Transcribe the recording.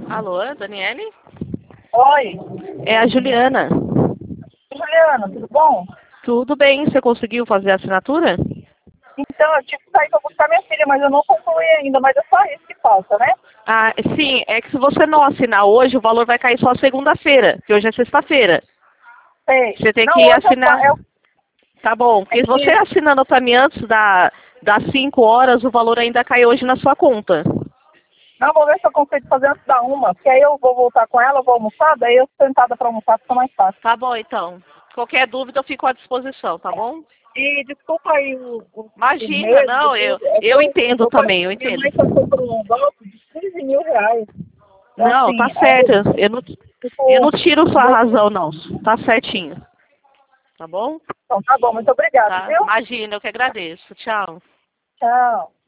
Alô, Daniele? Oi, É a Juliana. Juliana, tudo bom? Tudo bem? Você conseguiu fazer a assinatura? Então, eu tive que sair para buscar minha filha, mas eu não concluí ainda, mas é só isso que falta, né? Ah, sim, é que se você não assinar hoje, o valor vai cair só segunda-feira, que hoje é sexta-feira. Sei. Você tem Não, que hoje assinar. Tá bom, é porque você que... assinando para mim antes das 5 horas, o valor ainda cai hoje na sua conta. Não, vou ver se eu consigo fazer antes da 1, porque aí eu vou voltar com ela, vou almoçar, daí eu sentada para almoçar fica mais fácil. Tá bom, então. Qualquer dúvida eu fico à disposição, tá bom? E desculpa aí o Imagina, medo de não, eu, tudo, é que eu entendo também, eu minha entendo. mãe passou por um golpe de 15 mil reais. Então, Não, tá assim, aí certo. eu Eu não fico... tiro sua razão, não. Tá certinho. Tá bom? Então, tá bom, muito obrigada, Tá? viu? Imagina, eu que agradeço. Tchau. Tchau.